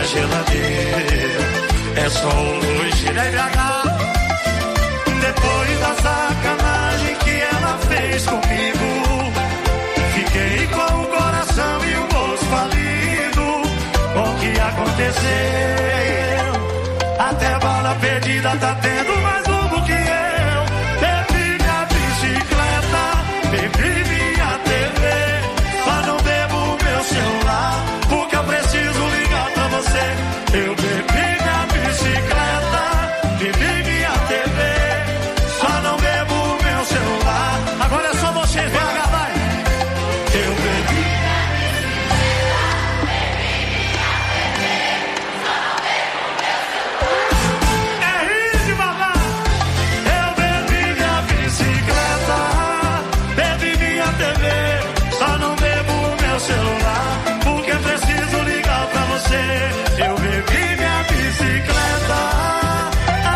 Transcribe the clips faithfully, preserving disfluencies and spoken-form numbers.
geladeira. É só hoje, deve agarrar. Depois da sacanagem que ela fez comigo, fiquei com o coração e o bolso falido. O que aconteceu? Até bala perdida tá tendo mais lobo que eu. Bebi minha bicicleta, bebi minha T V. Só não bebo meu celular, porque eu preciso ligar pra você. Eu bebi minha bicicleta, bebi minha T V. Só não bebo meu celular. Agora é só você, vai, vai. Eu bebi minha bicicleta, bebi minha T V. Só não bebo meu celular. É isso, babá. Eu bebi minha bicicleta, bebi minha T V. Só não bebo meu celular, porque preciso ligar pra você. Eu bebi minha bicicleta. Ah,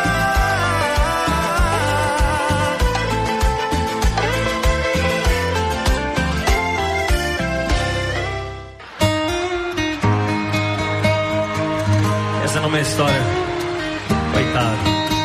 Essa não é uma história. Coitado.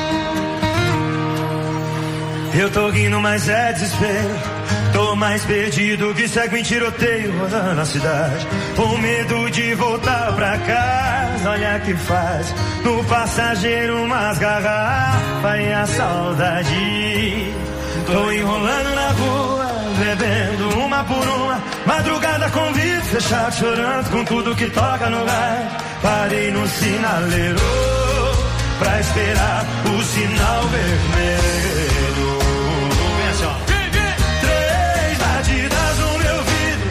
eu tô rindo, mas é desespero. Tô mais perdido que segue em tiroteio rodando a cidade. Com medo de voltar pra casa, olha que faz. No passageiro umas garrafas e a saudade. Tô enrolando na rua, bebendo uma por uma. Madrugada com vidro fechado, chorando com tudo que toca no rádio. Parei no sinaleiro pra esperar o sinal vermelho. Vem assim, ó. Três batidas no meu vidro.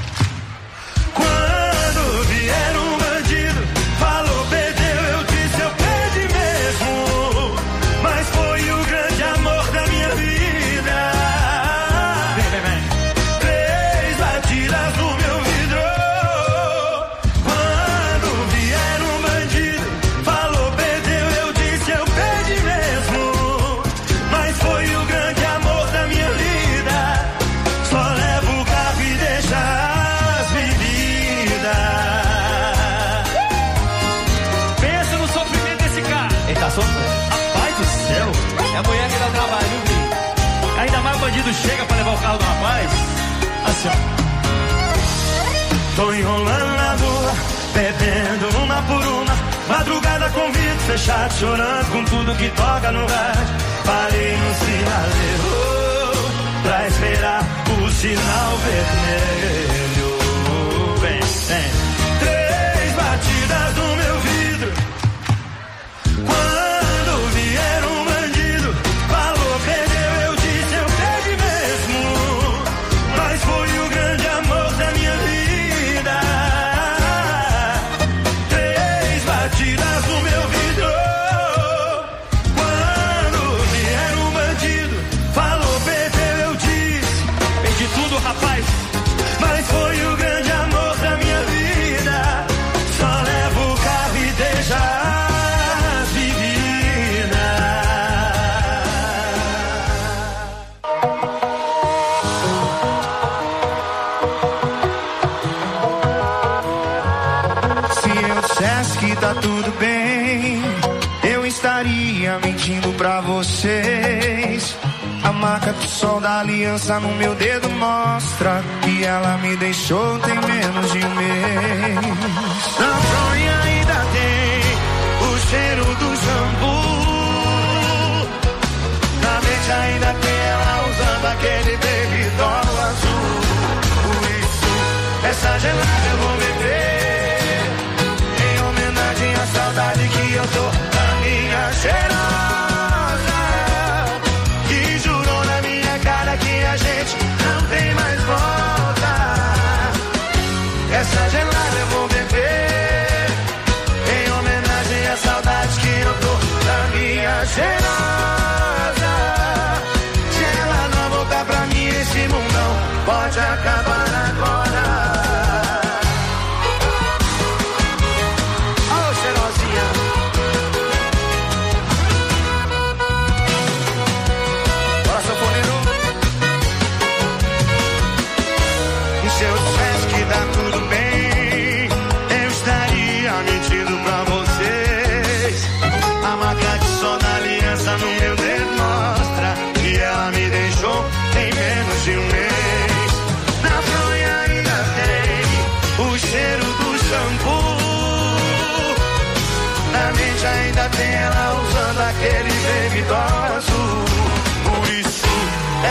Quando vier um bandido, falou, perdeu, eu disse, eu perdi mesmo. Mas foi o grande amor da minha vida. Vem, vem, vem. Três batidas no meu vidro. Quando vier um bandido, falou, perdeu, eu disse, eu perdi mesmo. Mas foi o grande amor da minha vida. Só levo o carro e deixa as bebidas. Pensa no sofrimento desse cara. Ele tá sofrendo. Rapaz do céu. É a mulher que dá trabalho, viu, filho? Ainda mais o bandido chega pra levar o carro do rapaz. Assim, ó. Tô enrolando na rua, bebendo uma por uma. Madrugada com vidro fechado, chorando com tudo que toca no rádio. Parei no sinaleiro pra esperar o sinal vermelho. Vem, vem. Três batidas no meu vidro. Quando vier um bandido, falou, perdeu, eu disse, eu perdi mesmo. Mas foi o grande amor da minha vida. Três batidas no meu vidro. Quando vier um bandido, falou, perdeu, eu disse, Perdi tudo, rapaz. mas foi o grande amor da minha vida. Só levo o carro e deixa as bebidas. Se eu dissesse que tá tudo bem, eu estaria mentindo pra vocês. A marca do sol da aliança no meu dedo mostra que ela me deixou tem menos de um mês. Na fronha ainda tem o cheiro do shampoo. Na mente ainda tem ela usando aquele baby doll azul. Por isso, essa gelada eu vou beber em homenagem à saudade que eu tô da minha cheirosa, que jurou na minha cara que a gente não tem mais volta. Essa gelada eu vou beber em homenagem à saudade que eu tô da minha cheirosa,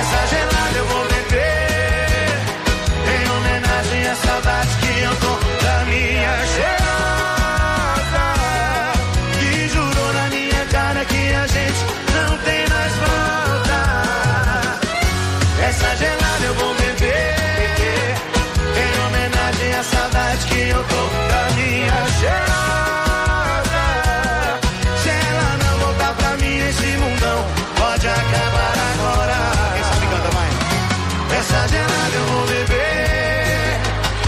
Essa gelada eu vou beber em homenagem à saudade que eu tô da minha cheirosa, que jurou na minha cara que a gente não tem mais volta. Essa gelada eu vou beber em homenagem à saudade que eu tô da minha cheirosa. Se ela não voltar pra mim, esse mundão pode acabar agora. Quem sabe canta mais? Essa gelada eu vou beber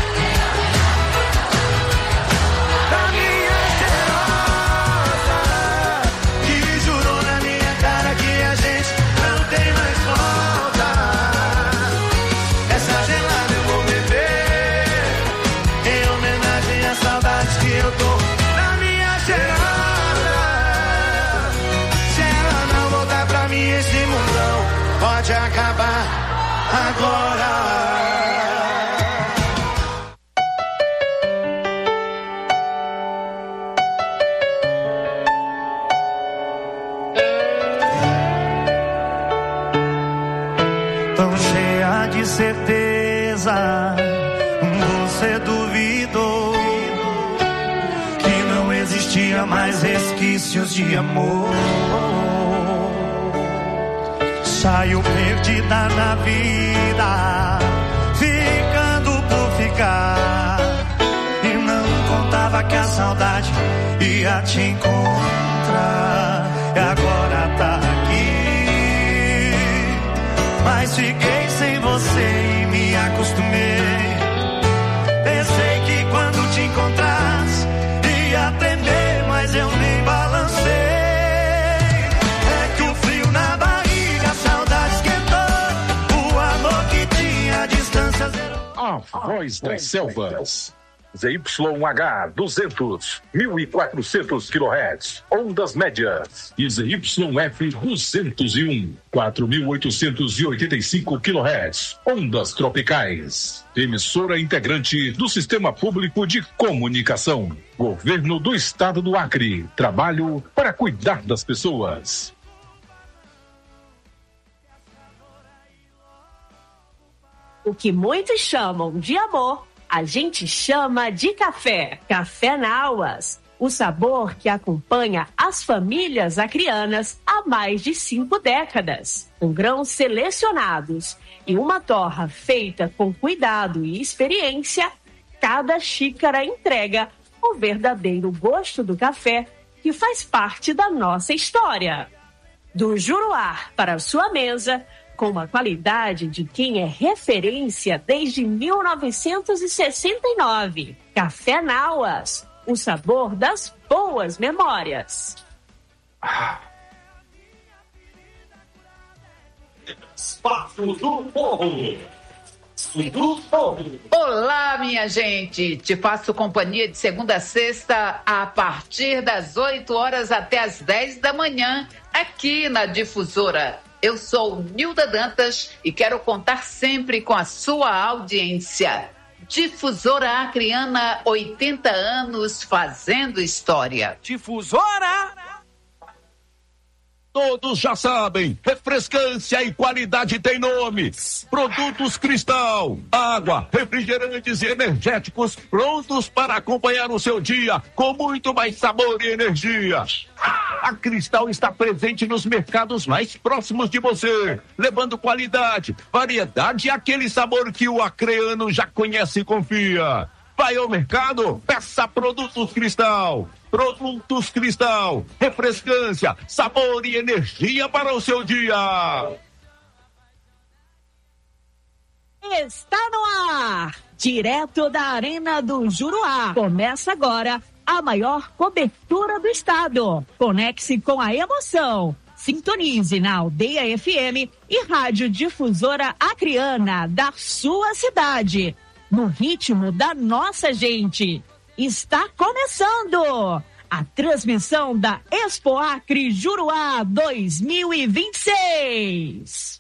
da minha cheirosa, que jurou na minha cara que a gente não tem mais volta. Essa gelada eu vou beber em homenagem às saudades que eu tô da minha cheirosa. Se ela não voltar pra mim, esse mundão pode acabar agora. Tão cheia de certeza, você duvidou que não existia mais resquícios de amor. Saiu perdida na vida, ficando por ficar, e não contava que a saudade ia te encontrar. E agora tá aqui, mas fiquei sem você e me acostumei. Pensei que quando te encontrasse ia tremer, mas eu nem balancei. É que o frio na barriga, a saudade esquentou, o amor que tinha a distância zerou. A voz das selvas. Z Y H duzentos, mil e quatrocentos quilohertz, ondas médias. E Z Y F duzentos e um, quatro mil oitocentos e oitenta e cinco quilohertz, ondas tropicais. Emissora integrante do Sistema Público de Comunicação. Governo do Estado do Acre. Trabalho para cuidar das pessoas. O que muitos chamam de amor, a gente chama de café. Café Nauas, o sabor que acompanha as famílias acrianas há mais de cinco décadas. Com grãos selecionados e uma torra feita com cuidado e experiência, cada xícara entrega o verdadeiro gosto do café que faz parte da nossa história. Do Juruá para a sua mesa, com a qualidade de quem é referência desde mil novecentos e sessenta e nove. Café Nauas, o sabor das boas memórias. Espaço do Povo. Do Povo. Olá, minha gente. Te faço companhia de segunda a sexta, a partir das oito horas até as dez da manhã, aqui na Difusora. Eu sou Nilda Dantas e quero contar sempre com a sua audiência. Difusora Acreana, oitenta anos fazendo história. Difusora! Todos já sabem, refrescância e qualidade tem nome. Produtos Cristal, água, refrigerantes e energéticos prontos para acompanhar o seu dia com muito mais sabor e energia. A Cristal está presente nos mercados mais próximos de você, levando qualidade, variedade e aquele sabor que o acreano já conhece e confia. Vai ao mercado, peça Produtos Cristal. Produtos Cristal, refrescância, sabor e energia para o seu dia. Está no ar, direto da Arena do Juruá. Começa agora a maior cobertura do estado. Conecte-se com a emoção. Sintonize na Aldeia F M e Rádio Difusora Acreana da sua cidade. No ritmo da nossa gente. Está começando a transmissão da Expo Acre Juruá dois mil e vinte e seis.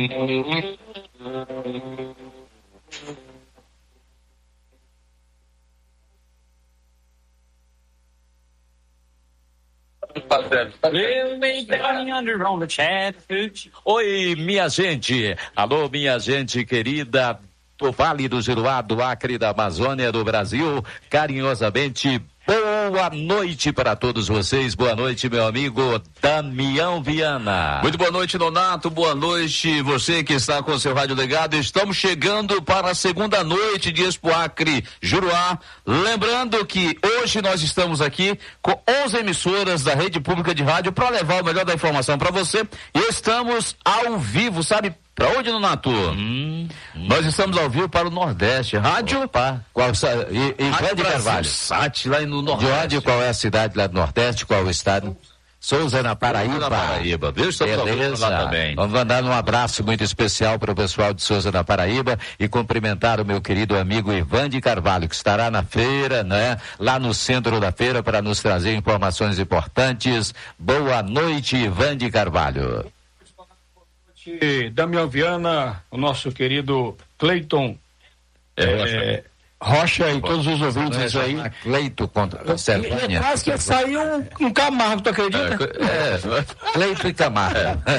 Oi, minha gente. Alô, minha gente querida do Vale do Juruá, do Acre, da Amazônia, do Brasil. Carinhosamente, boa noite para todos vocês. Boa noite, meu amigo Damião Viana. Muito boa noite, Nonato. Boa noite, você que está com o seu rádio ligado. Estamos chegando para a segunda noite de Expo Acre Juruá. Lembrando que hoje nós estamos aqui com onze emissoras da rede pública de rádio para levar o melhor da informação para você. E estamos ao vivo, sabe? Pra onde, Nonato? Hum, hum. Nós estamos ao vivo para o Nordeste. Rádio? Opa. Qual, e e Rádio de Carvalho. Sat, lá no Nordeste. De onde, qual é a cidade lá do Nordeste? Qual é o estado? Souza, na Paraíba. Na Paraíba. Deus Beleza. Lá também. Vamos mandar um abraço muito especial para o pessoal de Souza, na Paraíba, e cumprimentar o meu querido amigo Ivan de Carvalho, que estará na feira, né? Lá no centro da feira, para nos trazer informações importantes. Boa noite, Ivan de Carvalho. Damião Viana, o nosso querido Cleiton é, é, Rocha e todos os ouvintes aí. Cleiton contra Servânia. Quase que saiu um, um Camargo, tu acredita? É, é, Cleiton e Camargo.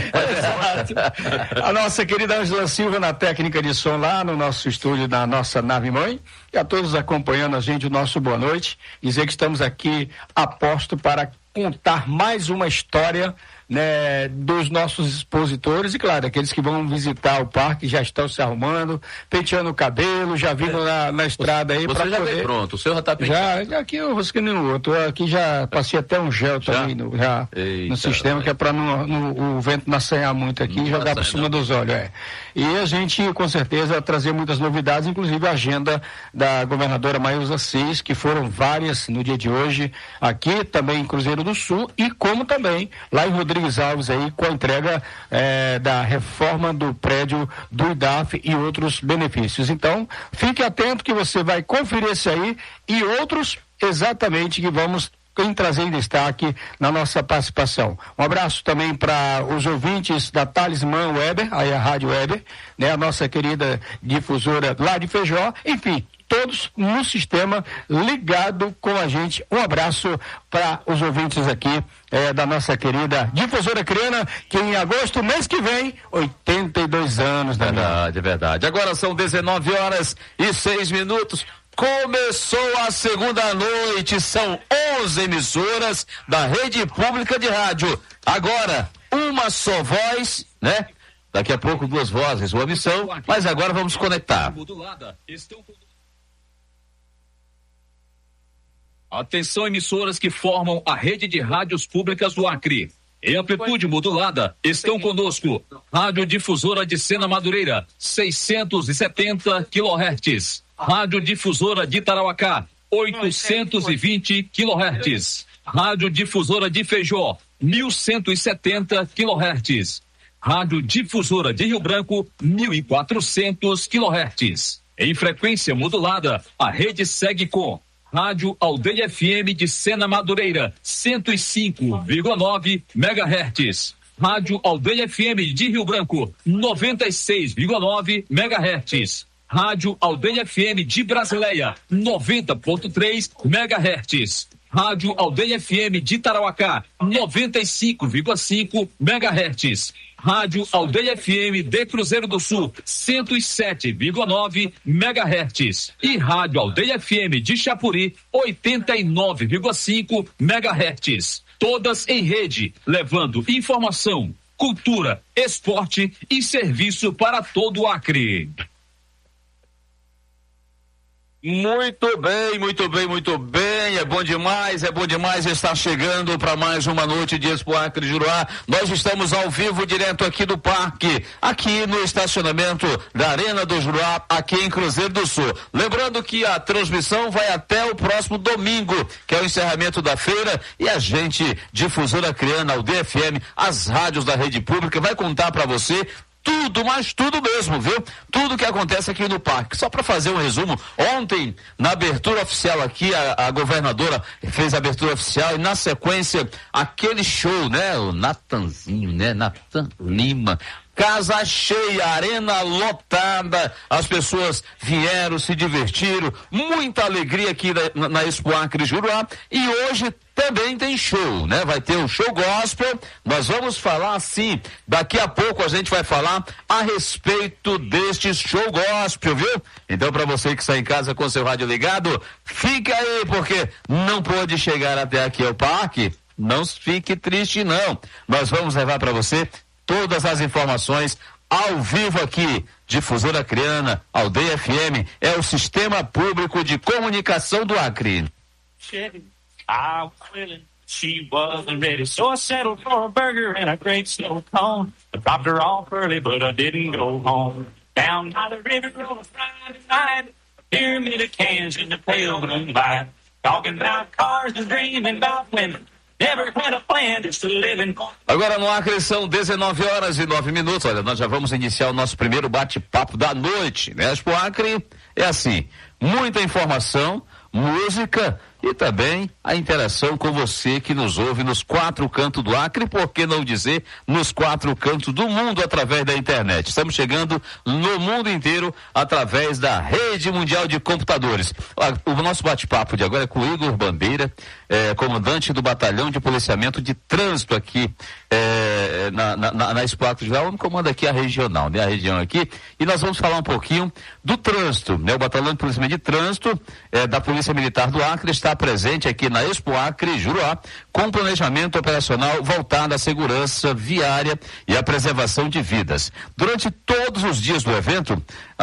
É. A nossa querida Ângela Silva na técnica de som lá no nosso estúdio, na nossa nave mãe, e a todos acompanhando a gente, o nosso boa noite. Dizer que estamos aqui a posto para contar mais uma história, né, dos nossos expositores e, claro, aqueles que vão visitar o parque já estão se arrumando, penteando o cabelo, já vindo na, na estrada aí. Você já poder... vem pronto, o senhor já está penteando? Já, aqui eu vou seguindo no outro, aqui já passei até um gel já? também no, já, no sistema, que é para o vento não assanhar muito aqui e jogar por cima não. dos olhos. É. E a gente, com certeza, trazer muitas novidades, inclusive a agenda da governadora Maísa Cis, que foram várias no dia de hoje, aqui também em Cruzeiro do Sul, e como também lá em Rodrigues Alves aí, com a entrega eh, da reforma do prédio do I D A F e outros benefícios. Então, fique atento que você vai conferir esse aí e outros exatamente que vamos em trazer em destaque na nossa participação. Um abraço também para os ouvintes da Talismã Weber, aí a Rádio Weber, né, a nossa querida difusora lá de Feijó, enfim, todos no sistema ligado com a gente. Um abraço para os ouvintes aqui eh, da nossa querida difusora Criana, que em agosto, mês que vem, oitenta e dois anos. Verdade, verdade. Agora são dezenove horas e seis minutos. Começou a segunda noite, são onze emissoras da rede pública de rádio. Agora, uma só voz, né? Daqui a pouco duas vozes, uma missão, mas agora vamos conectar. Atenção, emissoras que formam a rede de rádios públicas do Acre. Em amplitude modulada, estão conosco Rádio Difusora de Sena Madureira, seiscentos e setenta quilohertz. Rádio Difusora de Tarauacá, oitocentos e vinte quilohertz. Rádio Difusora de Feijó, mil cento e setenta quilohertz. Rádio Difusora de Rio Branco, mil e quatrocentos quilohertz. Em frequência modulada, a rede segue com Rádio Aldeia F M de Sena Madureira, cento e cinco vírgula nove megahertz. Rádio Aldeia F M de Rio Branco, noventa e seis vírgula nove megahertz. Rádio Aldeia F M de Brasileia, noventa ponto três megahertz. Rádio Aldeia F M de Tarauacá, noventa e cinco vírgula cinco megahertz. Rádio Aldeia F M de Cruzeiro do Sul, cento e sete vírgula nove megahertz. E Rádio Aldeia F M de Chapuri, oitenta e nove vírgula cinco megahertz. Todas em rede, levando informação, cultura, esporte e serviço para todo o Acre. Muito bem, muito bem, muito bem, é bom demais, é bom demais estar chegando para mais uma noite de Expo Acre Juruá. Nós estamos ao vivo, direto aqui do parque, aqui no estacionamento da Arena do Juruá, aqui em Cruzeiro do Sul. Lembrando que a transmissão vai até o próximo domingo, que é o encerramento da feira, e a gente, Difusora Criana, o D F M, as rádios da rede pública, vai contar para você tudo, mas tudo mesmo, viu? Tudo que acontece aqui no parque. Só para fazer um resumo, ontem, na abertura oficial aqui, a, a governadora fez a abertura oficial e na sequência, aquele show, né? O Natanzinho, né? Natan Lima, casa cheia, arena lotada, as pessoas vieram, se divertiram, muita alegria aqui na, na Expo Acre Juruá, e hoje também tem show, né? Vai ter um show gospel, nós vamos falar assim, daqui a pouco a gente vai falar a respeito deste show gospel, viu? Então, para você que está em casa com seu rádio ligado, fica aí, porque não pôde chegar até aqui ao parque, não fique triste não, nós vamos levar para você todas as informações ao vivo aqui, Difusora Acreana, Aldeia F M, é o Sistema Público de Comunicação do Acre. I was willing, she wasn't ready, so I settled for a burger and a great snow cone. I dropped her off early, but I didn't go home. Down by the river on a Friday night, a pyramid of cans in the pale moonlight, talking about cars and dreaming about women. Never had a plan, just to live in... Agora no Acre são dezenove horas e nove minutos. Olha, nós já vamos iniciar o nosso primeiro bate-papo da noite, né? Expo Acre é assim, muita informação, música e também a interação com você que nos ouve nos quatro cantos do Acre, por que não dizer nos quatro cantos do mundo através da internet. Estamos chegando no mundo inteiro através da rede mundial de computadores. O nosso bate-papo de agora é com o Igor Bandeira, é, comandante do Batalhão de Policiamento de Trânsito aqui é, na, na, na Expo Acre Juruá, onde comanda aqui a regional, né? A região aqui, e nós vamos falar um pouquinho do trânsito, né? O Batalhão de Policiamento de Trânsito é, da Polícia Militar do Acre está presente aqui na Expo Acre Juruá, com planejamento operacional voltado à segurança viária e à preservação de vidas. Durante todos os dias do evento,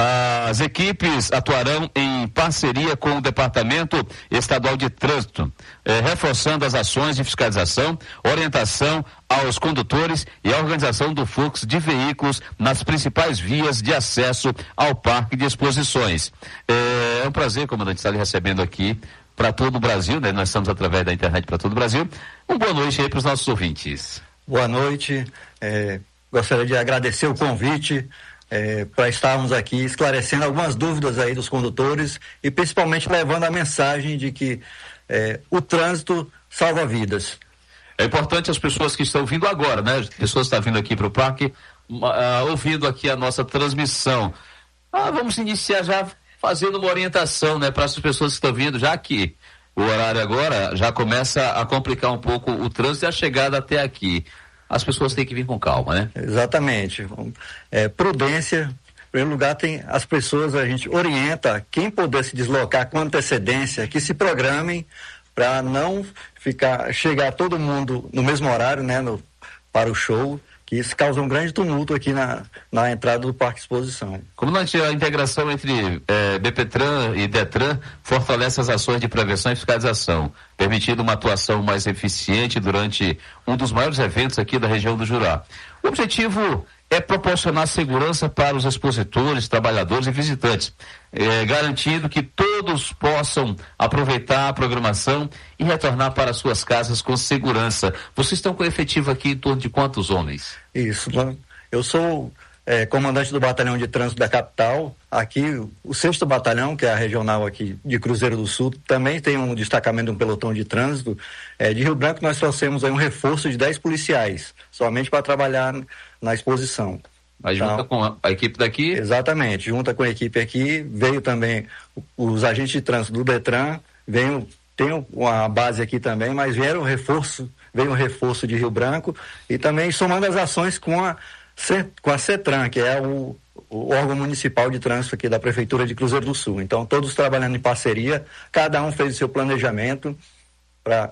as equipes atuarão em parceria com o Departamento Estadual de Trânsito, eh, reforçando as ações de fiscalização, orientação aos condutores e a organização do fluxo de veículos nas principais vias de acesso ao Parque de Exposições. É, é um prazer, comandante, estar lhe recebendo aqui para todo o Brasil, né? Nós estamos através da internet para todo o Brasil. Uma boa noite aí para os nossos ouvintes. Boa noite, é, gostaria de agradecer o convite é, para estarmos aqui esclarecendo algumas dúvidas aí dos condutores e principalmente levando a mensagem de que é, o trânsito salva vidas. É importante as pessoas que estão vindo agora, né? As pessoas que estão vindo aqui para o parque, uh, ouvindo aqui a nossa transmissão. Ah, vamos iniciar já fazendo uma orientação, né, para as pessoas que estão vindo, já que o horário agora já começa a complicar um pouco o trânsito e a chegada até aqui. As pessoas têm que vir com calma, né? Exatamente. É, prudência, em primeiro lugar, tem as pessoas, a gente orienta quem puder se deslocar com antecedência, que se programem para não ficar, chegar todo mundo no mesmo horário, né, no, para o show, que isso causa um grande tumulto aqui na, na entrada do Parque Exposição. Comandante, a integração entre eh, BPTran e DETRAN fortalece as ações de prevenção e fiscalização, permitindo uma atuação mais eficiente durante um dos maiores eventos aqui da região do Juruá. O objetivo é proporcionar segurança para os expositores, trabalhadores e visitantes, eh, garantindo que todos possam aproveitar a programação e retornar para suas casas com segurança. Vocês estão com efetivo aqui em torno de quantos homens? Isso, eu sou é, comandante do Batalhão de Trânsito da capital. Aqui, o sexto Batalhão, que é a regional aqui de Cruzeiro do Sul, também tem um destacamento de um pelotão de trânsito. É, de Rio Branco nós trouxemos aí um reforço de dez policiais, somente para trabalhar na exposição. Mas então, junta com a, a equipe daqui? Exatamente, junta com a equipe aqui, veio também os agentes de trânsito do DETRAN, veio, tem uma base aqui também, mas vieram um reforço, veio um reforço de Rio Branco e também somando as ações com a, com a CETRAN, que é o, o órgão municipal de trânsito aqui da Prefeitura de Cruzeiro do Sul. Então, todos trabalhando em parceria, cada um fez o seu planejamento para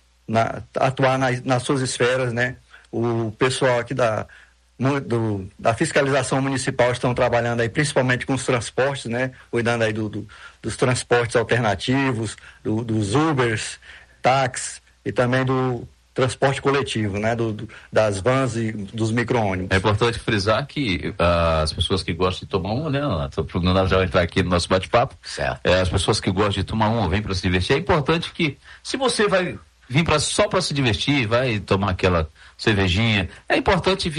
atuar na, nas suas esferas, né? O pessoal aqui da Do, da fiscalização municipal estão trabalhando aí principalmente com os transportes, né? Cuidando aí do, do, dos transportes alternativos, do, dos Ubers, táxis e também do transporte coletivo, né? Do, do, das vans e dos micro-ônibus. É importante frisar que uh, as pessoas que gostam de tomar um, né? Nós já vamos entrar aqui no nosso bate-papo. Certo. É, as pessoas que gostam de tomar um, vêm para se divertir. É importante que, se você vai vir pra, só para se divertir, vai tomar aquela cervejinha, é importante vir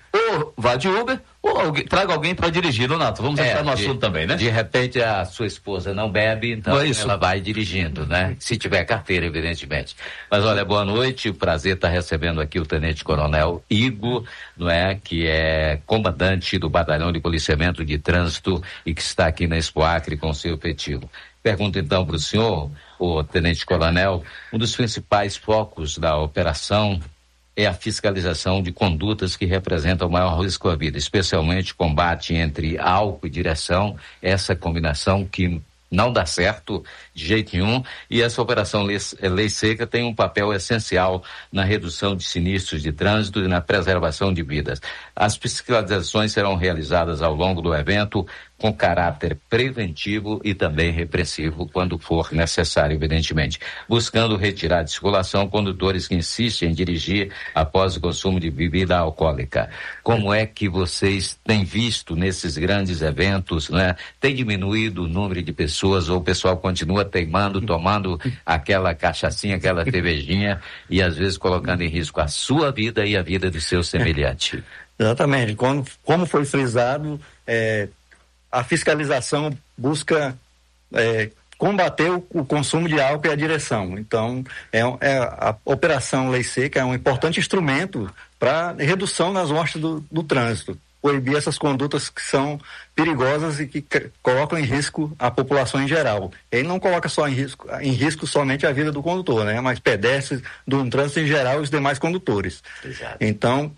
ou vá de Uber, ou alguém, traga alguém para dirigir, Donato. Vamos entrar é, no assunto de, também, né? De repente a sua esposa não bebe, então é ela vai dirigindo, né? Se tiver carteira, evidentemente. Mas olha, boa noite, prazer estar recebendo aqui o Tenente Coronel Igor, não é? Que é comandante do Batalhão de Policiamento de Trânsito e que está aqui na Expo Acre com seu efetivo. Pergunto então para o senhor, o Tenente Coronel, um dos principais focos da operação é a fiscalização de condutas que representam o maior risco à vida, especialmente combate entre álcool e direção, essa combinação que não dá certo de jeito nenhum, e essa operação Lei, Lei Seca tem um papel essencial na redução de sinistros de trânsito e na preservação de vidas. As fiscalizações serão realizadas ao longo do evento com caráter preventivo e também repressivo quando for necessário, evidentemente, buscando retirar de circulação condutores que insistem em dirigir após o consumo de bebida alcoólica. Como é que vocês têm visto nesses grandes eventos, né? Tem diminuído o número de pessoas ou o pessoal continua teimando, tomando aquela cachaçinha, aquela cervejinha e às vezes colocando em risco a sua vida e a vida do seu semelhante? Exatamente. Como, como foi frisado, é, a fiscalização busca é, combater o, o consumo de álcool e a direção. Então, é, é, a Operação Lei Seca é um importante instrumento para redução nas mortes do, do trânsito, proibir essas condutas que são perigosas e que c- colocam em risco a população em geral. Ele não coloca só em risco, em risco somente a vida do condutor, né? Mas pedestres, do trânsito em geral e os demais condutores. Exato. Então,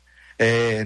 é,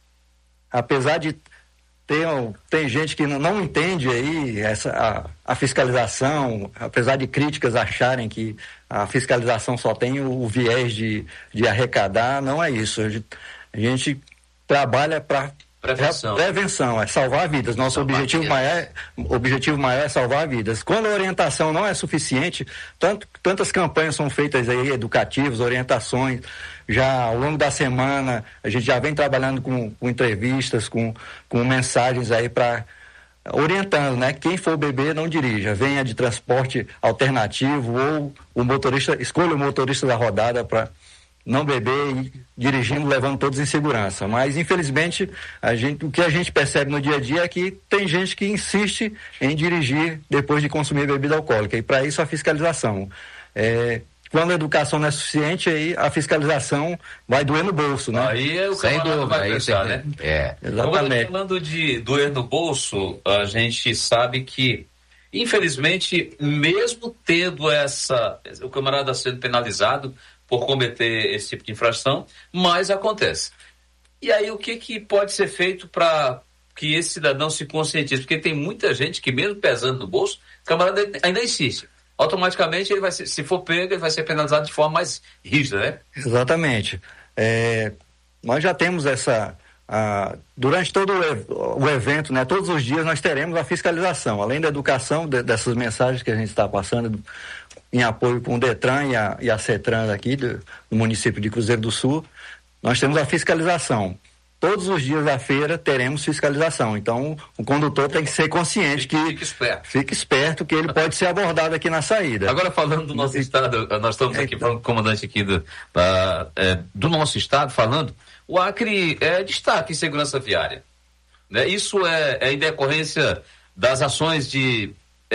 apesar de Tem, tem gente que não, não entende aí essa, a, a fiscalização, apesar de críticas acharem que a fiscalização só tem o, o viés de, de arrecadar, não é isso. A gente, a gente trabalha para prevenção. prevenção, é salvar vidas. Nosso salvar objetivo, vidas. Maior, objetivo maior é salvar vidas. Quando a orientação não é suficiente, tanto, tantas campanhas são feitas aí, educativas, orientações. Já ao longo da semana, a gente já vem trabalhando com, com entrevistas, com, com mensagens aí para orientando, né? Quem for beber, não dirija. Venha de transporte alternativo ou o motorista, escolha o motorista da rodada para não beber e dirigindo, levando todos em segurança. Mas, infelizmente, a gente, o que a gente percebe no dia a dia é que tem gente que insiste em dirigir depois de consumir bebida alcoólica. E para isso a fiscalização. É, Quando a educação não é suficiente, aí a fiscalização vai doer no bolso, né? Aí é o camarada vai pensar, né? É, exatamente. Agora, falando de doer no bolso, a gente sabe que, infelizmente, mesmo tendo essa, o camarada sendo penalizado por cometer esse tipo de infração, mas acontece. E aí, o que, que pode ser feito para que esse cidadão se conscientize? Porque tem muita gente que, mesmo pesando no bolso, o camarada ainda insiste. Automaticamente, ele vai ser, se for pego, ele vai ser penalizado de forma mais rígida, né? Exatamente. É, nós já temos essa... A, durante todo o, o evento, né, todos os dias nós teremos a fiscalização, além da educação de, dessas mensagens que a gente está passando em apoio com o Detran e a, e a CETRAN aqui do, do município de Cruzeiro do Sul. Nós temos a fiscalização. Todos os dias da feira teremos fiscalização. Então, o condutor tem que ser consciente que... Fique esperto. Fique esperto que ele pode ser abordado aqui na saída. Agora, falando do nosso estado, nós estamos aqui para o comandante aqui do, pra, é, do nosso estado, falando, o Acre é destaque em segurança viária. Né? Isso é, é em decorrência das ações de...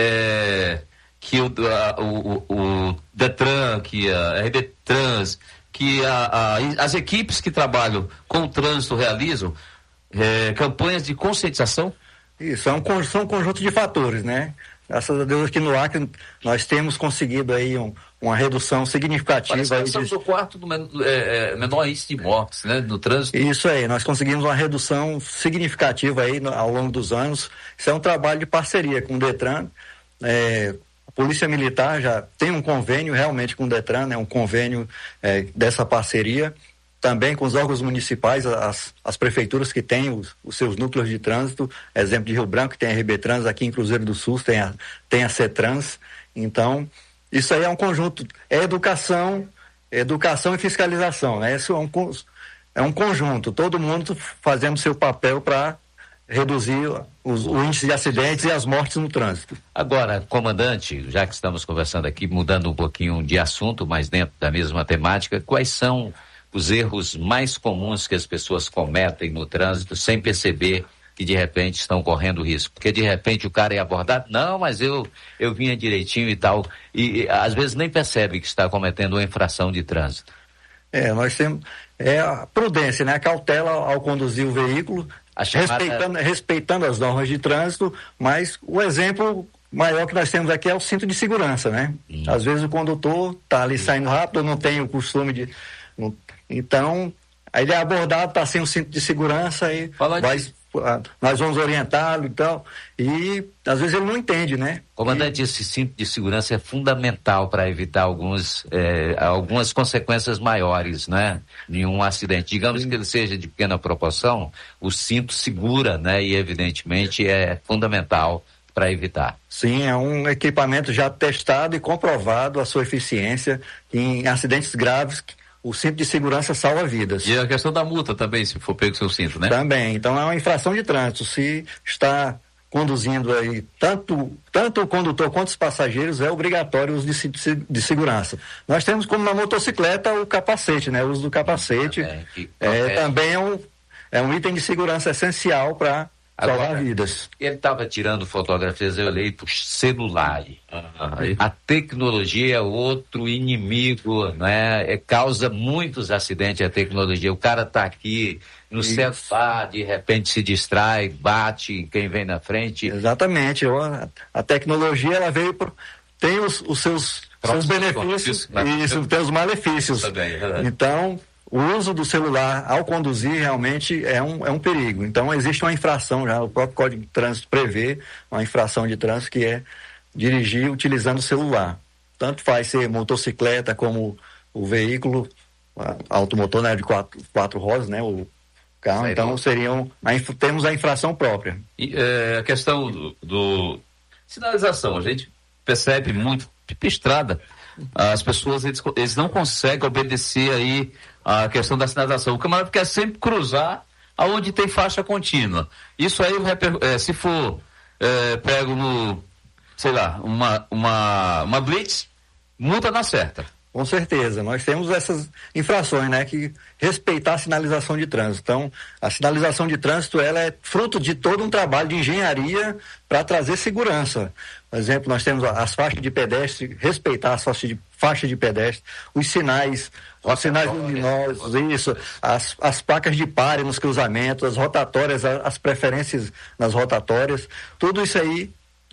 É, que o, a, o, o Detran, que a R D Trans... que a, a, as equipes que trabalham com o trânsito realizam é, campanhas de conscientização? Isso, é um, são um conjunto de fatores, né? Graças a Deus aqui no Acre nós temos conseguido aí um, uma redução significativa. Parece que nós estamos no quarto do men, é, menor índice de mortes, né, no trânsito. Isso aí, nós conseguimos uma redução significativa aí no, ao longo dos anos. Isso é um trabalho de parceria com o Detran. É, a Polícia Militar já tem um convênio realmente com o Detran, né, um convênio é, dessa parceria. Também com os órgãos municipais, as, as prefeituras que têm os, os seus núcleos de trânsito, exemplo de Rio Branco, tem a R B Trans, aqui em Cruzeiro do Sul tem a, tem a CETRANS. Então, isso aí é um conjunto, é educação, educação e fiscalização, né? Isso é um, é um conjunto, todo mundo fazendo seu papel para reduzir os, o índice de acidentes e as mortes no trânsito. Agora, comandante, já que estamos conversando aqui, mudando um pouquinho de assunto, mas dentro da mesma temática, quais são os erros mais comuns que as pessoas cometem no trânsito sem perceber que de repente estão correndo risco, porque de repente o cara é abordado, não, mas eu, eu vinha direitinho e tal, e, e às vezes nem percebe que está cometendo uma infração de trânsito. É, nós temos é, a prudência, né? A cautela ao conduzir o veículo, chamada... respeitando, respeitando as normas de trânsito, mas o exemplo maior que nós temos aqui é o cinto de segurança, né? Hum. Às vezes o condutor está ali saindo rápido, não tem o costume de... Não, então, aí ele é abordado, está sem o cinto de segurança e Fala vai... Disso. Nós vamos orientá-lo e tal, e às vezes ele não entende, né? Comandante, e... esse cinto de segurança é fundamental para evitar alguns, é, algumas consequências maiores, né? Nenhum acidente. Digamos Sim. que ele seja de pequena proporção, o cinto segura, né? E evidentemente é fundamental para evitar. Sim, é um equipamento já testado e comprovado a sua eficiência em acidentes graves. O cinto de segurança salva vidas. E a questão da multa também, se for pego seu cinto, né? Também. Então é uma infração de trânsito. Se está conduzindo aí, tanto, tanto o condutor quanto os passageiros, é obrigatório o uso de cinto de segurança. Nós temos como na motocicleta o capacete, né? O uso do capacete é, é, também é um, é um item de segurança essencial para salvar vidas. Ele estava tirando fotografias, eu olhei para o celular. Ah, a tecnologia é outro inimigo, né? É, causa muitos acidentes a tecnologia. O cara está aqui no celular, de repente se distrai, bate em quem vem na frente. Exatamente. A, a tecnologia, ela veio por, tem os, os seus, seus benefícios e isso, tem os malefícios. Também, é então, o uso do celular ao conduzir realmente é um, é um perigo. Então, existe uma infração já, o próprio Código de Trânsito prevê uma infração de trânsito que é dirigir utilizando o celular. Tanto faz ser motocicleta como o veículo automotor, né, de quatro, quatro rodas, né, o carro. Sei então, não. seriam, a, temos a infração própria. E é, a questão do, do sinalização, a gente percebe muito, tipo estrada, as pessoas, eles, eles não conseguem obedecer aí a questão da sinalização. O camarada quer sempre cruzar aonde tem faixa contínua. Isso aí, é, se for é, pego no, sei lá, uma, uma, uma blitz, multa na certa. Com certeza, nós temos essas infrações, né, que respeitar a sinalização de trânsito. Então, a sinalização de trânsito, ela é fruto de todo um trabalho de engenharia para trazer segurança. Por exemplo, nós temos as faixas de pedestre, respeitar as faixas de, faixa de pedestre, os sinais, os sinais luminosos, isso, as, as placas de pare nos cruzamentos, as rotatórias, as, as preferências nas rotatórias, tudo isso aí,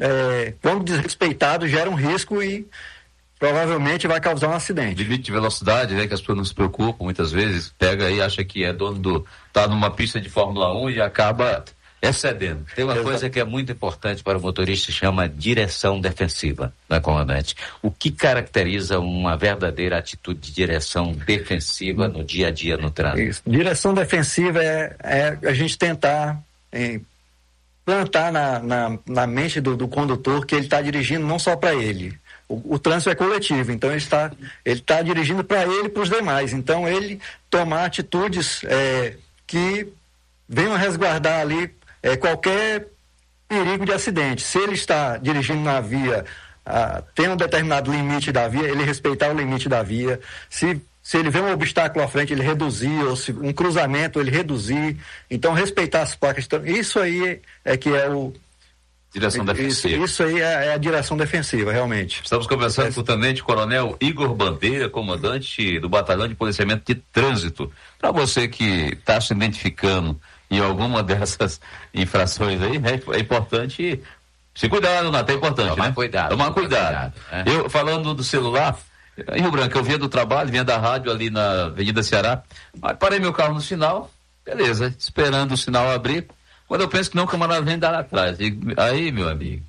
é, quando desrespeitado, gera um risco e provavelmente vai causar um acidente. Limite de velocidade, né, que as pessoas não se preocupam muitas vezes, pega aí, acha que é dono do, tá numa pista de Fórmula um e acaba excedendo. Tem uma Exato. coisa que é muito importante para o motorista, chama direção defensiva, né, comandante? O que caracteriza uma verdadeira atitude de direção defensiva no dia a dia no trânsito? Isso. Direção defensiva é, é a gente tentar é, plantar na, na, na mente do, do condutor que ele está dirigindo não só para ele. O, o trânsito é coletivo, então ele está ele está dirigindo para ele e para os demais. Então ele tomar atitudes é, que venham resguardar ali é, qualquer perigo de acidente. Se ele está dirigindo na via, ah, tem um determinado limite da via, ele respeitar o limite da via. Se, se ele vê um obstáculo à frente, ele reduzir, ou se um cruzamento, ele reduzir. Então respeitar as placas. Isso aí é que é o direção defensiva. Isso, isso aí é, é a direção defensiva, realmente. Estamos conversando é. com o Tenente Coronel Igor Bandeira, comandante do Batalhão de Policiamento de Trânsito. Para você que está se identificando em alguma dessas infrações aí, né, é importante se cuidar, Donato, é importante, Tomar né? cuidado. Tomar cuidado. cuidado é. Eu, falando do celular, em Rio Branco, eu vinha do trabalho, vinha da rádio ali na Avenida Ceará, aí parei meu carro no sinal, beleza, esperando o sinal abrir. Quando eu penso que não, o camarada vem dar atrás. Digo, aí, meu amigo.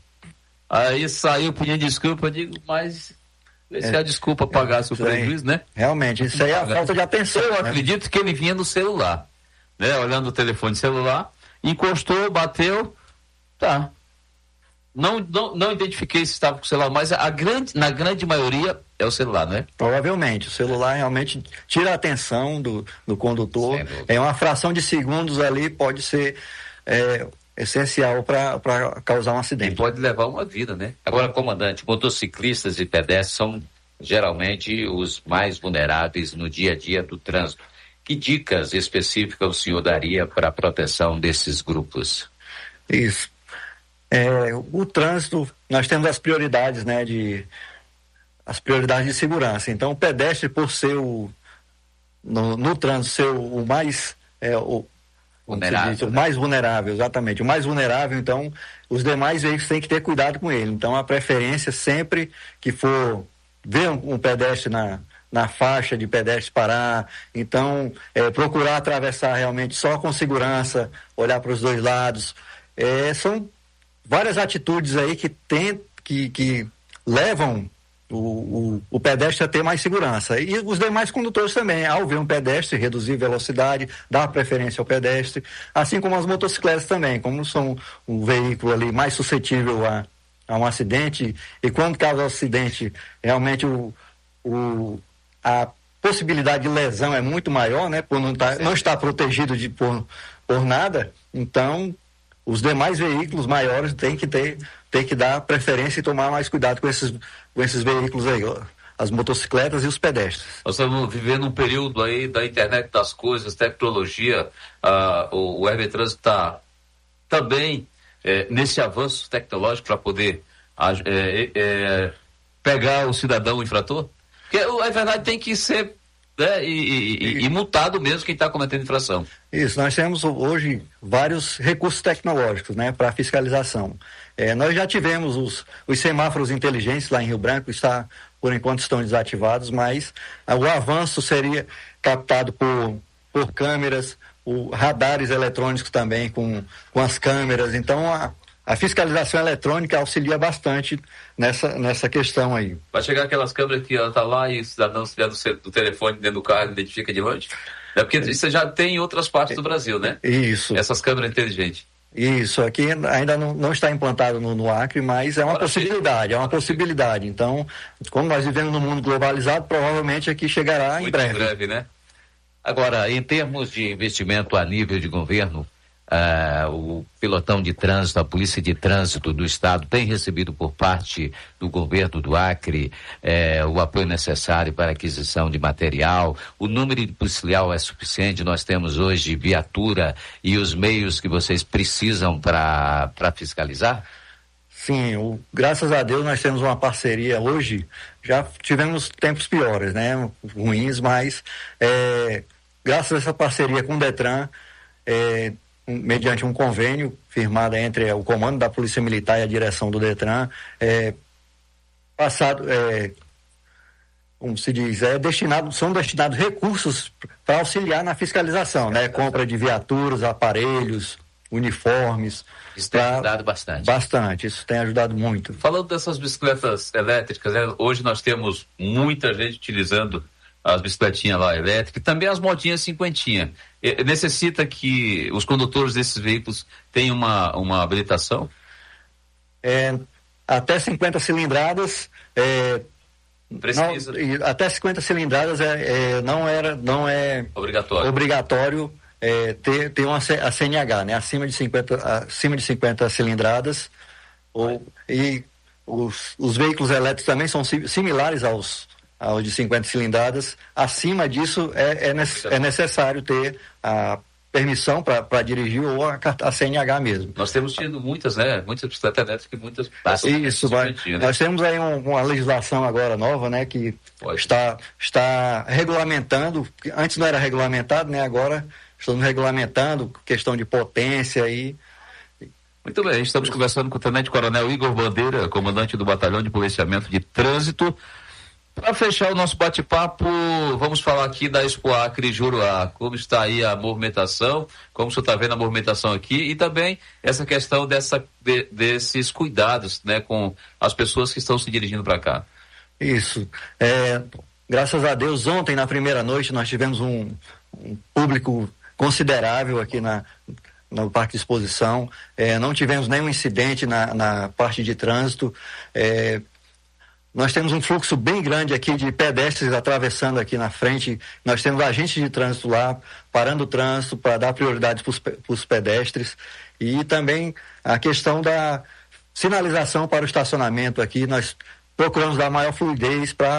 Aí saiu pedindo desculpa, eu digo, mas se é, a desculpa pagasse é, o prejuízo, né? Realmente, isso aí é a falta de atenção. Eu né? acredito que ele vinha no celular, né? Olhando o telefone celular, encostou, bateu, tá. Não, não, não identifiquei se estava com o celular, mas a grande, na grande maioria é o celular, né? Provavelmente, o celular realmente tira a atenção do, do condutor. É uma fração de segundos ali, pode ser é, essencial para causar um acidente. E pode levar uma vida, né? Agora, comandante, motociclistas e pedestres são geralmente os mais vulneráveis no dia a dia do trânsito. Que dicas específicas o senhor daria para a proteção desses grupos? Isso. É, o trânsito, nós temos as prioridades, né, de, as prioridades de segurança. Então, o pedestre, por ser o, no, no trânsito, ser o, o mais, é, o, vulnerável, diz, o mais vulnerável, exatamente, o mais vulnerável, então, os demais veículos têm que ter cuidado com ele. Então, a preferência sempre que for ver um, um pedestre na, na faixa de pedestre parar, então, é, procurar atravessar realmente só com segurança, olhar para os dois lados. É, são várias atitudes aí que, tem, que, que levam o, o, o pedestre a ter mais segurança. E os demais condutores também, ao ver um pedestre, reduzir velocidade, dar preferência ao pedestre, assim como as motocicletas também, como são um veículo ali mais suscetível a, a um acidente, e quando causa um acidente, realmente o, o, a possibilidade de lesão é muito maior, né, por não, tá, não estar protegido de, por, por nada, então os demais veículos maiores têm que ter, têm que dar preferência e tomar mais cuidado com esses, com esses veículos aí, ó, as motocicletas e os pedestres. Nós estamos vivendo um período aí da internet das coisas, tecnologia, ah, o, o Hermetrans está também eh, nesse avanço tecnológico para poder eh, eh, pegar o cidadão infrator? Porque, é verdade, tem que ser, né, e, e, e multado mesmo quem está cometendo infração. Isso, nós temos hoje vários recursos tecnológicos, né, para fiscalização. É, nós já tivemos os, os semáforos inteligentes lá em Rio Branco, está, por enquanto estão desativados, mas ah, o avanço seria captado por, por câmeras, o, radares eletrônicos também com, com as câmeras, então a, a fiscalização eletrônica auxilia bastante nessa, nessa questão aí. Vai chegar aquelas câmeras que ela tá lá e o cidadão se der do, do telefone dentro do carro identifica de longe? É porque isso já tem em outras partes do Brasil, né? Isso. Essas câmeras inteligentes. Isso, aqui ainda não, não está implantado no, no Acre, mas é uma Agora possibilidade, sim. é uma possibilidade. Então, como nós vivemos num mundo globalizado, provavelmente aqui chegará Muito em breve. em breve, né? Agora, em termos de investimento a nível de governo, Uh, o pelotão de trânsito, a polícia de trânsito do estado tem recebido por parte do governo do Acre uh, o apoio necessário para aquisição de material. O número de policial é suficiente? Nós temos hoje viatura e os meios que vocês precisam para para fiscalizar? Sim, o, graças a Deus nós temos uma parceria hoje. Já tivemos tempos piores, né, ruins, mas é, graças a essa parceria com o Detran, é, mediante um convênio firmado entre o comando da Polícia Militar e a direção do Detran, é, passado, é, como se diz, é destinado, são destinados recursos para auxiliar na fiscalização, né? Compra de viaturas, aparelhos, uniformes. Isso tem ajudado bastante. Bastante, isso tem ajudado muito. Falando dessas bicicletas elétricas, né? Hoje nós temos muita gente utilizando as bicicletinhas lá elétricas, também as motinhas cinquentinha. E, necessita que os condutores desses veículos tenham uma, uma habilitação? É, até cinquenta cilindradas, é, precisa. Não, até cinquenta cilindradas é, é, não, era, não é obrigatório, obrigatório é, ter, ter uma a C N H, né? Acima de cinquenta, acima de cinquenta cilindradas. Ou, e os, os veículos elétricos também são similares aos aos de cinquenta cilindradas. Acima disso é, é, nece, é necessário ter a permissão para dirigir ou a, a C N H mesmo. Nós temos tido muitas, né? Muitas bicicletas elétricas e muitas... Isso, vai. Né? Nós temos aí um, uma legislação agora nova, né? Que está, está regulamentando, antes não era regulamentado, né? Agora estamos regulamentando questão de potência e... Muito bem, estamos conversando com o Tenente Coronel Igor Bandeira, comandante do Batalhão de Policiamento de Trânsito. Para fechar o nosso bate-papo, vamos falar aqui da Expo Acre Juruá. Como está aí a movimentação, como o senhor está vendo a movimentação aqui e também essa questão dessa, de, desses cuidados, né, com as pessoas que estão se dirigindo para cá. Isso. É, graças a Deus, ontem na primeira noite nós tivemos um, um público considerável aqui na, no Parque de Exposição. É, não tivemos nenhum incidente na, na parte de trânsito. É, Nós temos um fluxo bem grande aqui de pedestres atravessando aqui na frente. Nós temos agentes de trânsito lá, parando o trânsito para dar prioridade para os pedestres. E também a questão da sinalização para o estacionamento aqui. Nós procuramos dar maior fluidez para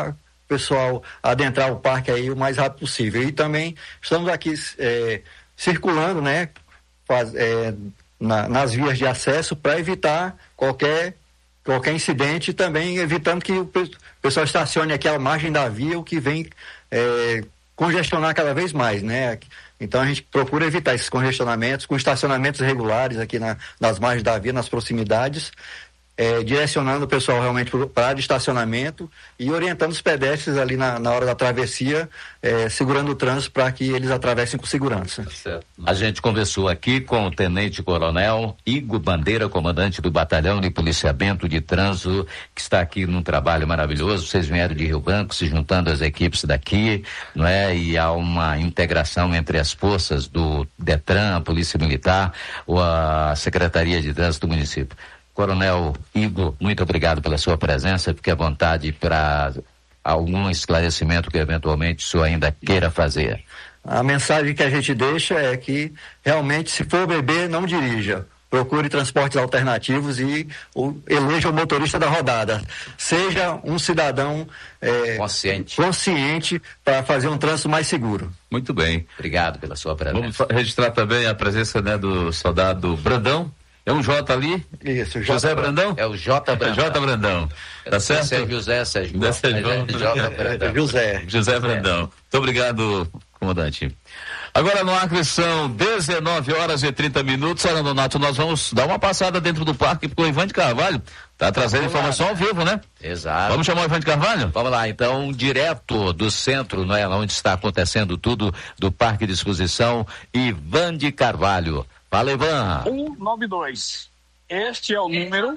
pessoal adentrar o parque aí o mais rápido possível. E também estamos aqui é, circulando, né, faz, é, na, nas vias de acesso para evitar qualquer, qualquer incidente e também evitando que o pessoal estacione aqui à margem da via, o que vem é, congestionar cada vez mais, né? Então a gente procura evitar esses congestionamentos com estacionamentos regulares aqui na, nas margens da via, nas proximidades, é, direcionando o pessoal realmente para a área de estacionamento e orientando os pedestres ali na, na hora da travessia, é, segurando o trânsito para que eles atravessem com segurança. Certo. A gente conversou aqui com o Tenente Coronel Igor Bandeira, comandante do Batalhão de Policiamento de Trânsito, que está aqui num trabalho maravilhoso. Vocês vieram de Rio Branco, se juntando às equipes daqui, não é? E há uma integração entre as forças do Detran, a Polícia Militar, ou a Secretaria de Trânsito do município. Coronel Igor, muito obrigado pela sua presença. Fique à vontade para algum esclarecimento que eventualmente o senhor ainda queira fazer. A mensagem que a gente deixa é que realmente, se for beber, não dirija. Procure transportes alternativos e o, eleja o motorista da rodada. Seja um cidadão é, consciente, consciente para fazer um trânsito mais seguro. Muito bem. Obrigado pela sua presença. Vamos registrar também a presença, né, do soldado Brandão. É um J ali? Isso, José J. Brandão? É o J. Brandão. J. Brandão. Tá certo? Esse é José Sérgio. Esse é J. Brandão. José. José Brandão. Muito obrigado, comandante. Agora no Acre são dezenove horas e trinta minutos. Olha, Donato, nós vamos dar uma passada dentro do parque porque o Ivan de Carvalho tá trazendo vamos informação lá, ao vivo, né? Exato. Vamos chamar o Ivan de Carvalho? Vamos lá, então, direto do centro, não é? Onde está acontecendo tudo do Parque de Exposição, Ivan de Carvalho. Fala, Ivan. um nove dois. Este é o número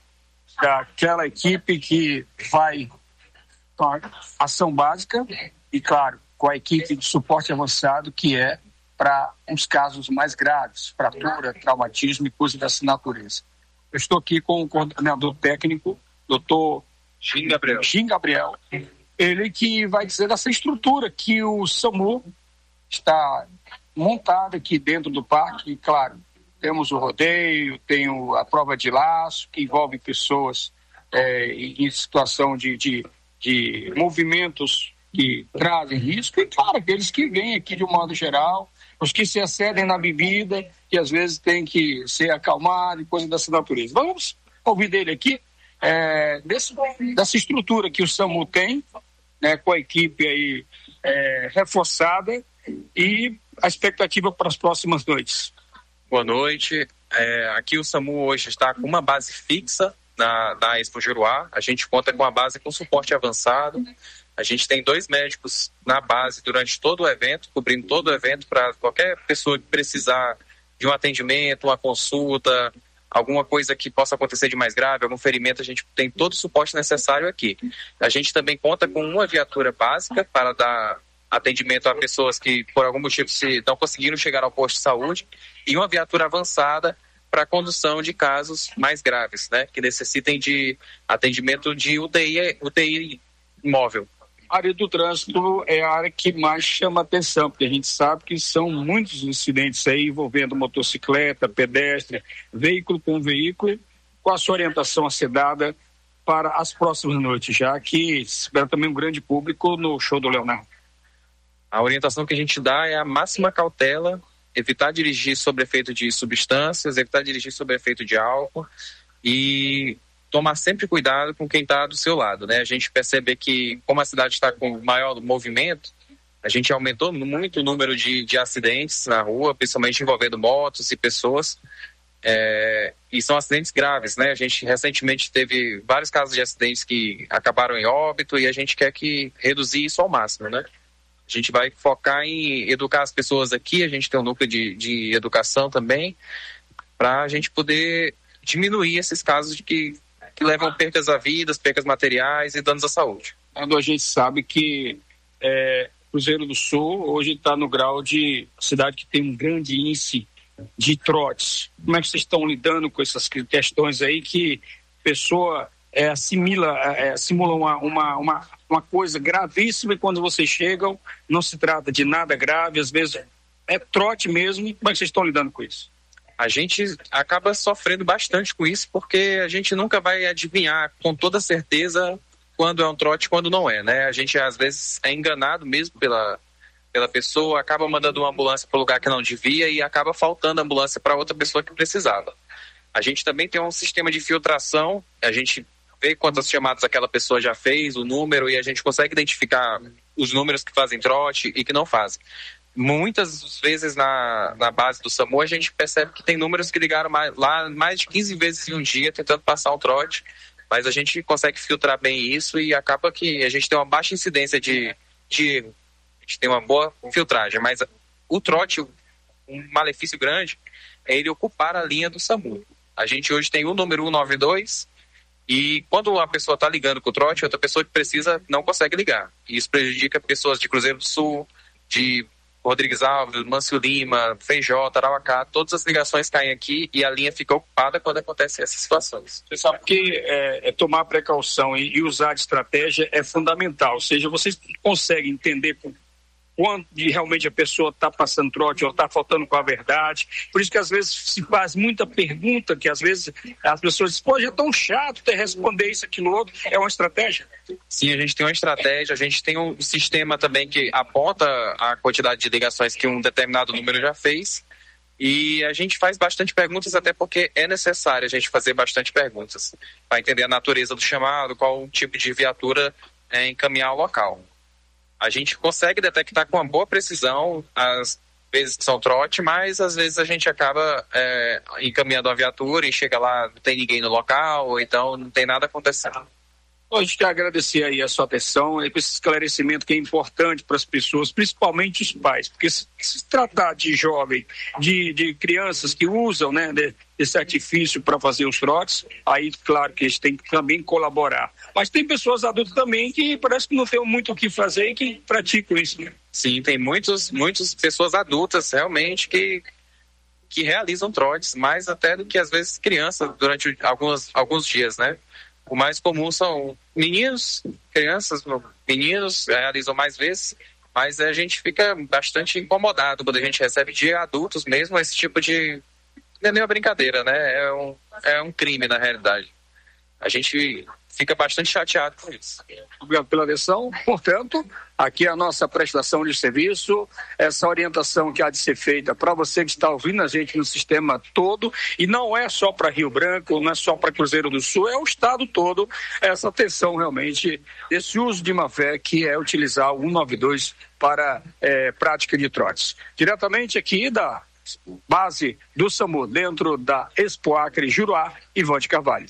daquela equipe que vai para ação básica e, claro, com a equipe de suporte avançado, que é para uns casos mais graves, fratura, traumatismo e coisas dessa natureza. Eu estou aqui com o coordenador técnico, doutor Gin Gabriel. Gin Gabriel. Ele que vai dizer dessa estrutura que o SAMU está montada aqui dentro do parque. E, claro, temos o rodeio, tem a prova de laço, que envolve pessoas é, em situação de, de, de movimentos que trazem risco, e claro, aqueles que vêm aqui de um modo geral, os que se excedem na bebida, que às vezes tem que ser acalmado e coisas dessa natureza. Vamos ouvir dele aqui, é, desse, dessa estrutura que o SAMU tem, né, com a equipe aí é, reforçada, e a expectativa para as próximas noites. Boa noite. É, aqui o SAMU hoje está com uma base fixa na, na Expo Juruá. A gente conta com a base com suporte avançado. A gente tem dois médicos na base durante todo o evento, cobrindo todo o evento para qualquer pessoa que precisar de um atendimento, uma consulta, alguma coisa que possa acontecer de mais grave, algum ferimento, a gente tem todo o suporte necessário aqui. A gente também conta com uma viatura básica para dar atendimento a pessoas que por algum motivo se não conseguiram chegar ao posto de saúde, e uma viatura avançada para a condução de casos mais graves, né, que necessitem de atendimento de U T I, U T I móvel. A área do trânsito é a área que mais chama atenção, porque a gente sabe que são muitos incidentes aí envolvendo motocicleta, pedestre, veículo com veículo. Qual a sua orientação a ser dada para as próximas noites, já que espera também um grande público no show do Leonardo? A orientação que a gente dá é a máxima cautela, evitar dirigir sob efeito de substâncias, evitar dirigir sob efeito de álcool e tomar sempre cuidado com quem está do seu lado, né? A gente percebe que, como a cidade está com maior movimento, a gente aumentou muito o número de, de acidentes na rua, principalmente envolvendo motos e pessoas, é, e são acidentes graves, né? A gente recentemente teve vários casos de acidentes que acabaram em óbito e a gente quer que reduzir isso ao máximo, né? A gente vai focar em educar as pessoas aqui, a gente tem um núcleo de, de educação também, para a gente poder diminuir esses casos de que que levam percas a vidas, percas materiais e danos à saúde. Quando a gente sabe que é, Cruzeiro do Sul hoje está no grau de cidade que tem um grande índice de trotes. Como é que vocês estão lidando com essas questões aí que a pessoa é, assimila, é, simula uma, uma, uma, uma coisa gravíssima e quando vocês chegam não se trata de nada grave, às vezes é trote mesmo. Como é que vocês estão lidando com isso? A gente acaba sofrendo bastante com isso porque a gente nunca vai adivinhar com toda certeza quando é um trote e quando não é, né? A gente às vezes é enganado mesmo pela, pela pessoa, acaba mandando uma ambulância para o lugar que não devia e acaba faltando ambulância para outra pessoa que precisava. A gente também tem um sistema de filtração, a gente vê quantas chamadas aquela pessoa já fez, o número, e a gente consegue identificar os números que fazem trote e que não fazem. Muitas vezes na, na base do SAMU a gente percebe que tem números que ligaram mais, lá mais de quinze vezes em um dia tentando passar um trote, mas a gente consegue filtrar bem isso e acaba que a gente tem uma baixa incidência de, de erro. A gente tem uma boa filtragem, mas o trote, um malefício grande, é ele ocupar a linha do SAMU. A gente hoje tem o número cento e noventa e dois e quando a pessoa está ligando com o trote, outra pessoa que precisa não consegue ligar. E isso prejudica pessoas de Cruzeiro do Sul, de Rodrigues Alves, Mâncio Lima, Feijó, Tarauacá, todas as ligações caem aqui e a linha fica ocupada quando acontecem essas situações. Você sabe que é, é tomar precaução e, e usar de estratégia é fundamental, ou seja, vocês conseguem entender com quando realmente a pessoa está passando trote ou está faltando com a verdade. Por isso que às vezes se faz muita pergunta, que às vezes as pessoas dizem, pô, já é tão chato ter responder isso, aquilo, outro. É uma estratégia? Sim, a gente tem uma estratégia, a gente tem um sistema também que aponta a quantidade de ligações que um determinado número já fez. E a gente faz bastante perguntas, até porque é necessário a gente fazer bastante perguntas para entender a natureza do chamado, qual tipo de viatura é, encaminhar ao local. A gente consegue detectar com uma boa precisão as vezes que são trote, mas às vezes a gente acaba é, encaminhando a viatura e chega lá, não tem ninguém no local, ou então não tem nada acontecendo. A gente quer agradecer aí a sua atenção, esse esclarecimento que é importante para as pessoas, principalmente os pais, porque se, se tratar de jovem, de, de crianças que usam, né, de, esse artifício para fazer os trotes, aí claro que eles têm que também colaborar. Mas tem pessoas adultas também que parece que não tem muito o que fazer e que praticam isso, né? Sim, tem muitos, muitas pessoas adultas realmente que, que realizam trotes, mais até do que às vezes crianças durante alguns, alguns dias, né? O mais comum são meninos, crianças, meninos realizam mais vezes, mas a gente fica bastante incomodado quando a gente recebe de adultos mesmo esse tipo de... Não é nem uma brincadeira, né? É um, é um crime, na realidade. A gente fica bastante chateado com isso. Obrigado pela atenção. Portanto, aqui é a nossa prestação de serviço, essa orientação que há de ser feita para você que está ouvindo a gente no sistema todo, e não é só para Rio Branco, não é só para Cruzeiro do Sul, é o estado todo, essa atenção realmente desse uso de má fé que é utilizar o cento e noventa e dois para é, prática de trotes. Diretamente aqui da base do SAMU, dentro da Expo Acre Juruá, Ivan de Carvalho.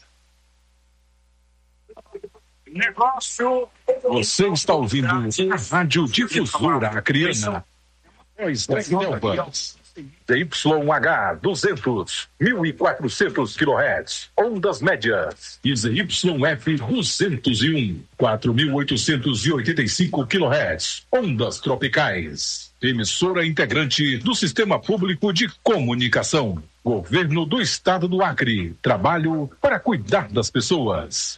Negócio. Você está ouvindo a Rádio Difusora Acreana. Voz das Selvas. D Y H duzentos, mil e quatrocentos quilohertz, ondas médias. E Z Y F duzentos e um, quatro mil oitocentos e oitenta e cinco quilohertz, ondas tropicais. Emissora integrante do Sistema Público de Comunicação. Governo do Estado do Acre. Trabalho para cuidar das pessoas.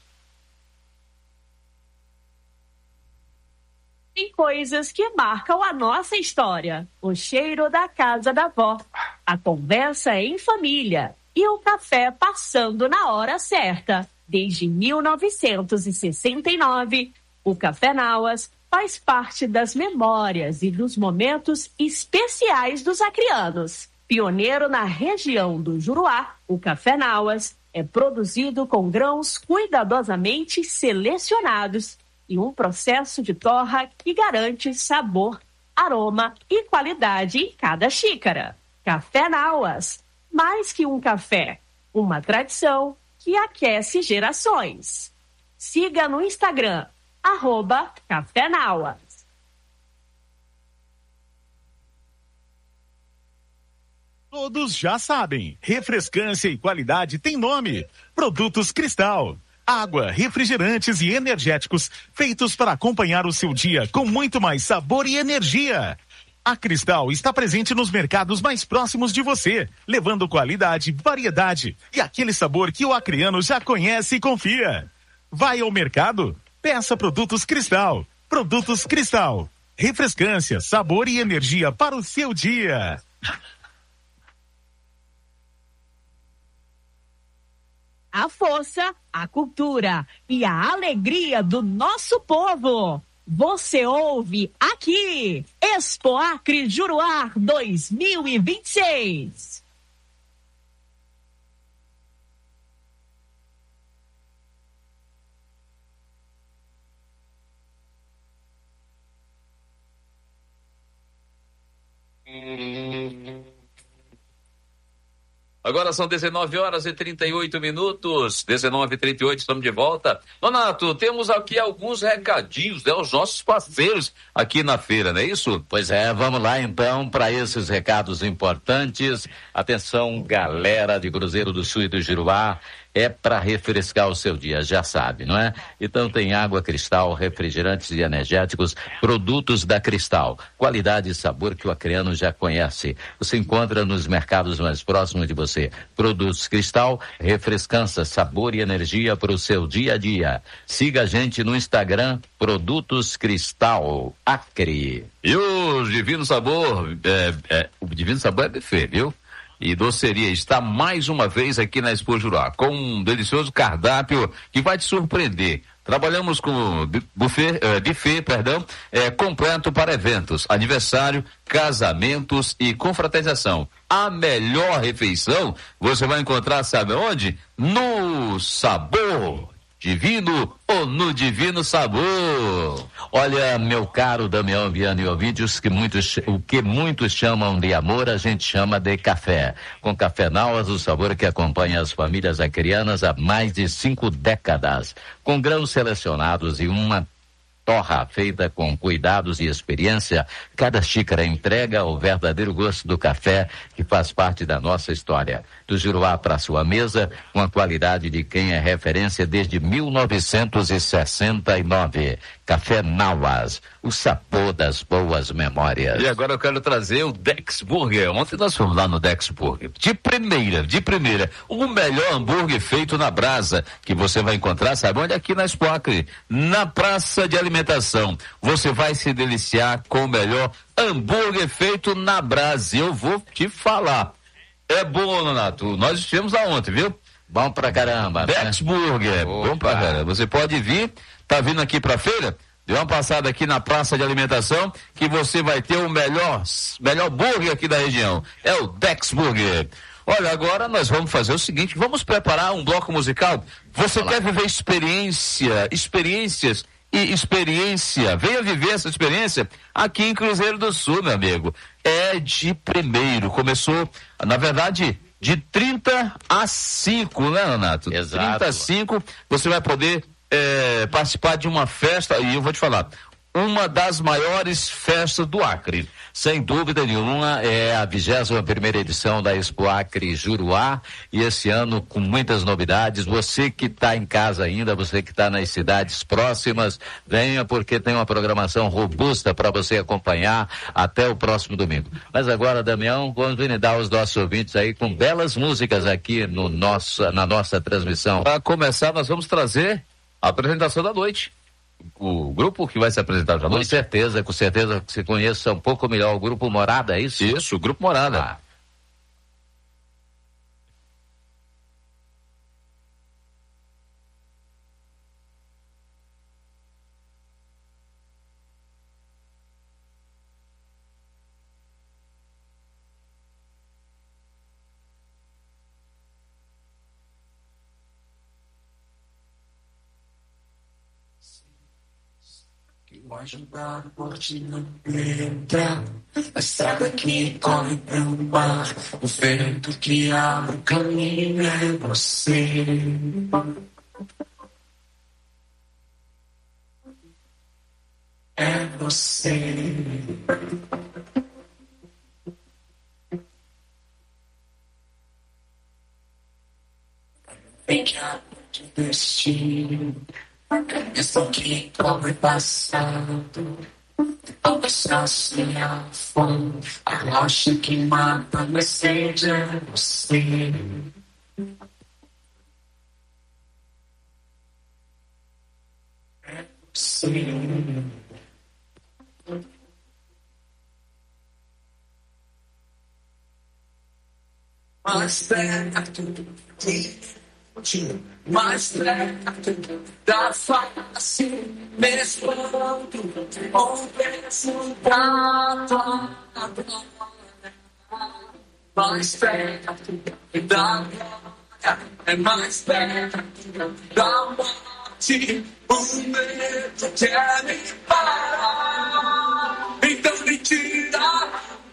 Tem coisas que marcam a nossa história. O cheiro da casa da avó, a conversa em família e o café passando na hora certa. Desde mil novecentos e sessenta e nove, o Café Nauas faz parte das memórias e dos momentos especiais dos acreanos. Pioneiro na região do Juruá, o Café Nauas é produzido com grãos cuidadosamente selecionados e um processo de torra que garante sabor, aroma e qualidade em cada xícara. Café Nauas, mais que um café, uma tradição que aquece gerações. Siga no Instagram, arroba Café Nauas. Todos já sabem, refrescância e qualidade tem nome. Produtos Cristal. Água, refrigerantes e energéticos feitos para acompanhar o seu dia com muito mais sabor e energia. A Cristal está presente nos mercados mais próximos de você, levando qualidade, variedade e aquele sabor que o acreano já conhece e confia. Vai ao mercado? Peça Produtos Cristal. Produtos Cristal. Refrescância, sabor e energia para o seu dia. a força, a cultura e a alegria do nosso povo. Você ouve aqui, Expo Acre Juruá dois mil e vinte e seis. Agora são dezenove horas e trinta e oito minutos, dezenove e trinta e oito, estamos de volta. Donato, temos aqui alguns recadinhos, né, os nossos parceiros aqui na feira, não é isso? Pois é, vamos lá então para esses recados importantes. Atenção, galera de Cruzeiro do Sul e do Juruá, é para refrescar o seu dia, já sabe, não é? Então tem água Cristal, refrigerantes e energéticos, produtos da Cristal, qualidade e sabor que o acreano já conhece. Você encontra nos mercados mais próximos de você. Produtos Cristal, refrescância, sabor e energia para o seu dia a dia. Siga a gente no Instagram, Produtos Cristal Acre. E o Divino Sabor, é, é, o Divino Sabor é buffet, viu? E doceria está mais uma vez aqui na Expo Juruá, com um delicioso cardápio que vai te surpreender. Trabalhamos com buffet, eh, buffet, perdão, eh, completo para eventos, aniversário, casamentos e confraternização. A melhor refeição você vai encontrar, sabe onde? No Sabor Divino ou no Divino Sabor. Olha, meu caro Damião Viana e Ovídios, que muitos, o que muitos chamam de amor, a gente chama de café. Com Café Nauas, o sabor que acompanha as famílias acreanas há mais de cinco décadas. Com grãos selecionados e uma torra feita com cuidados e experiência, cada xícara entrega o verdadeiro gosto do café que faz parte da nossa história. Do Juruá para sua mesa, com a qualidade de quem é referência desde mil novecentos e sessenta e nove. Café Nauas, o sabor das boas memórias. E agora eu quero trazer o Dex Burger. Ontem nós fomos lá no Dex Burger. De primeira, de primeira, o melhor hambúrguer feito na brasa, que você vai encontrar, sabe onde? Aqui na Expo Acre, na praça de alimentação. Você vai se deliciar com o melhor hambúrguer feito na brasa. Eu vou te falar. É bom, Donato. Nós estivemos lá ontem, viu? Bom pra caramba. Dex né? Burger. Opa. Bom pra caramba. Você pode vir, tá vindo aqui pra feira? Dê uma passada aqui na praça de alimentação que você vai ter o melhor, melhor burger aqui da região. É o Dex Burger. Olha, agora nós vamos fazer o seguinte, vamos preparar um bloco musical. Você quer viver experiência, experiências e experiência, venha viver essa experiência aqui em Cruzeiro do Sul, meu amigo. É de primeiro, começou, na verdade, de trinta a cinco, né, Renato? Exato. trinta a cinco, você vai poder é, participar de uma festa, e eu vou te falar, uma das maiores festas do Acre. Sem dúvida nenhuma, é a vigésima primeira edição da Expo Acre Juruá, e esse ano com muitas novidades. Você que está em casa ainda, você que está nas cidades próximas, venha porque tem uma programação robusta para você acompanhar até o próximo domingo. Mas agora, Damião, vamos brindar os nossos ouvintes aí com belas músicas aqui no nosso, na nossa transmissão. Para começar, nós vamos trazer a apresentação da noite. O grupo que vai se apresentar já com noite? certeza, com certeza que você conheça um pouco melhor o Grupo Morada, é isso? Isso, o Grupo Morada. Ah. Vou ajudar por te não lembrar. A estrada que corre pro mar, o vento que abre o caminho é você. É você. Vem que a de destino. Isso que corre passado, ao cansaço e a fome, a rocha que mata, mas seja você. É você. Mais perto de mais perto da face, mesmo o peso da tua glória. Mais perto da glória, é mais perto da morte, o medo quer me parar, então me tira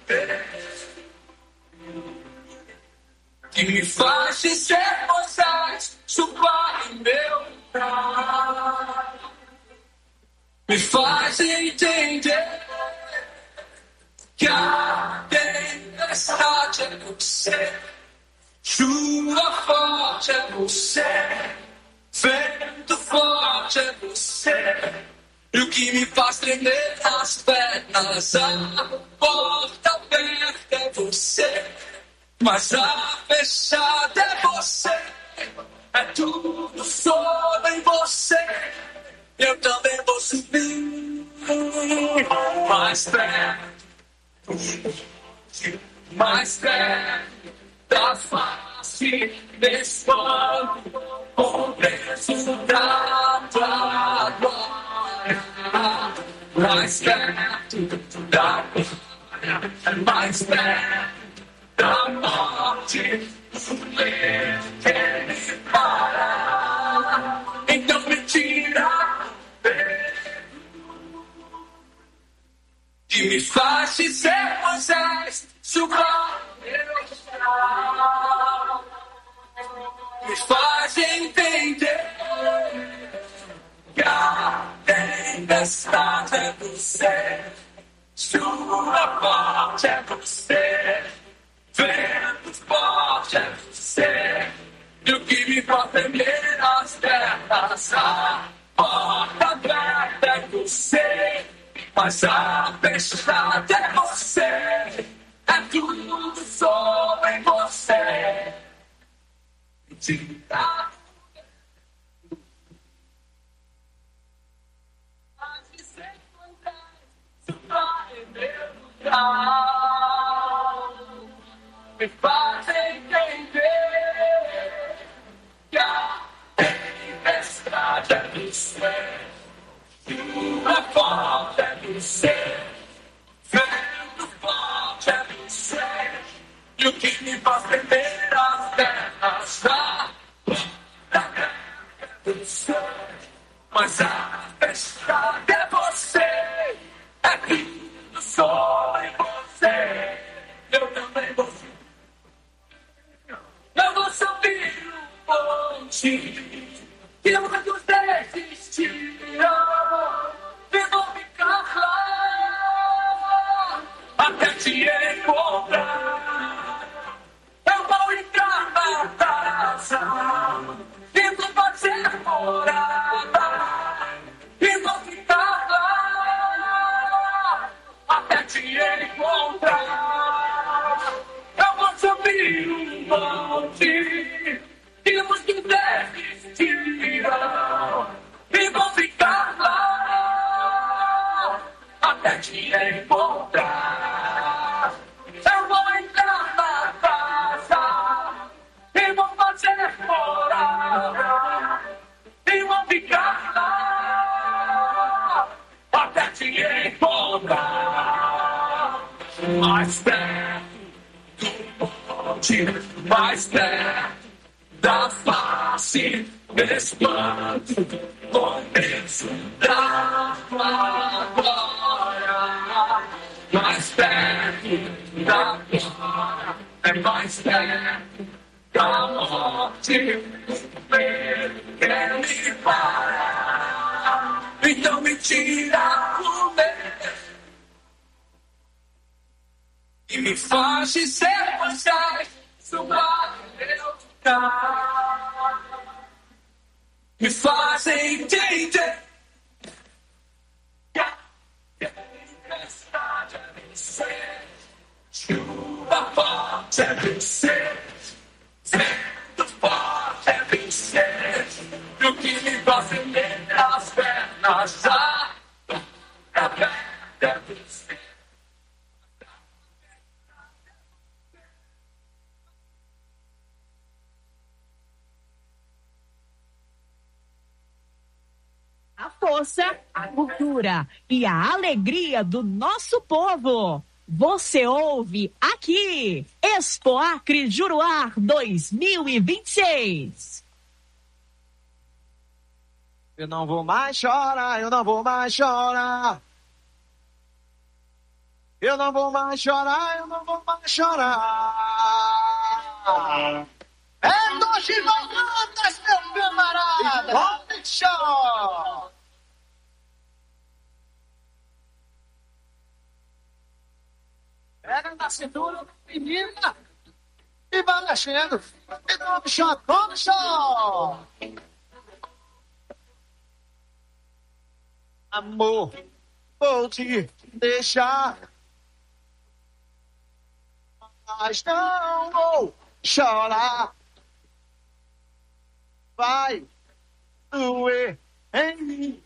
que me faz ser Moisés, chuvar em meu lugar, me faz entender que a tempestade é você, chuva forte é você, vento forte é você, e o que me faz tremer nas pernas, a porta aberta é você, mas a fechada é você, é tudo sobre você, eu também vou subir mais perto, mais perto da face desse pano, o preço da tua glória, mais perto da glória, mais perto da morte, o medo quer me parar, então me tira o medo que me faz ser Moisés, chuvar meu chão, me faz entender que a tempestade é você, chuva forte é você, vento forte é você, e o que me faz tremer as pernas, a porta aberta é você, mas a fechada é você, é tudo sobre você. Tira me faz entender que a tempestade é você, chuva forte é você, vento forte é você, e o que me faz tremer as pernas, a porta é você, mas a fechada é você, é tudo sobre você, eu também vou subir. Eu vou subir o monte que muitos desistiram, e vou ficar lá até te encontrar. Eu vou entrar na casa e vou fazer morada, e vou ficar lá até te encontrar. Eu vou subir um monte e muitos desistiram, e vou ficar lá até te encontrar. Eu vou entrar na casa e vou fazer morada, e vou ficar lá até te encontrar. Mais perto mais perto da face, me espanto com peso da tua glória, mais perto da glória, é mais perto da morte, o medo quer me parar, então me tira o medo e me faz ser Moisés, subar meu lugar, me faz entender que a tempestade é você, chuva forte é você, vento forte é você, e o que me faz tremer as pernas, a porta é você. força, a cultura e a alegria do nosso povo. Você ouve aqui, Expo Acre Juruá dois mil e vinte e seis. Eu não vou mais chorar, eu não vou mais chorar. Eu não vou mais chorar, eu não vou mais chorar. É dois de noventas, meu camarada. Pode chorar. Pega na cintura, menina, e vai mexendo. E toma chá, toma chá. Amor, vou te deixar, mas não vou chorar. Vai doer em mim.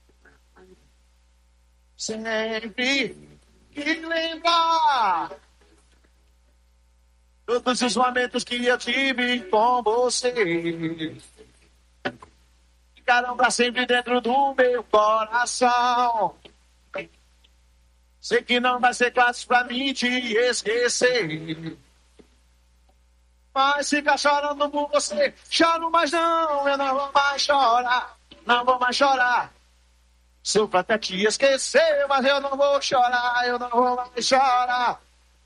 Sempre que lembrar todos os momentos que eu tive com você, ficaram pra sempre dentro do meu coração. Sei que não vai ser fácil pra mim te esquecer, mas ficar chorando por você, choro, mas não, eu não vou mais chorar, não vou mais chorar. Sofro até te esquecer, mas eu não vou chorar, eu não vou mais chorar.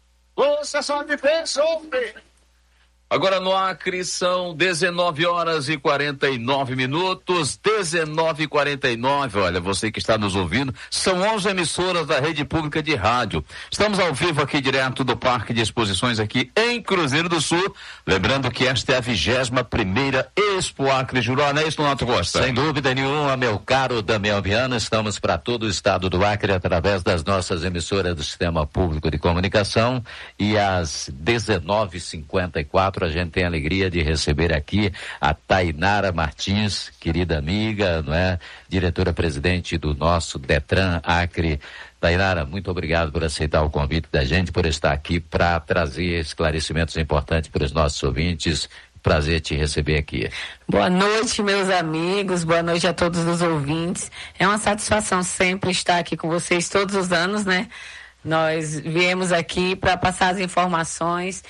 Você só me fez sofrer. Agora no Acre são dezenove horas e quarenta e nove minutos, dezenove e quarenta e nove. Olha, você que está nos ouvindo, são onze emissoras da rede pública de rádio. Estamos ao vivo aqui direto do Parque de Exposições aqui em Cruzeiro do Sul. Lembrando que esta é a vigésima primeira Expo Acre Juruá, não é isso, Donato Costa? Sem dúvida nenhuma, meu caro Damião Viana, estamos para todo o estado do Acre através das nossas emissoras do Sistema Público de Comunicação, e às dezenove e cinquenta e quatro a gente tem a alegria de receber aqui a Tainara Martins, querida amiga, não é? Diretora-presidente do nosso Detran Acre. Tainara, muito obrigado por aceitar o convite da gente, por estar aqui para trazer esclarecimentos importantes para os nossos ouvintes. Prazer te receber aqui. Boa noite, meus amigos, boa noite a todos os ouvintes. É uma satisfação sempre estar aqui com vocês todos os anos, né? Nós viemos aqui para passar as informações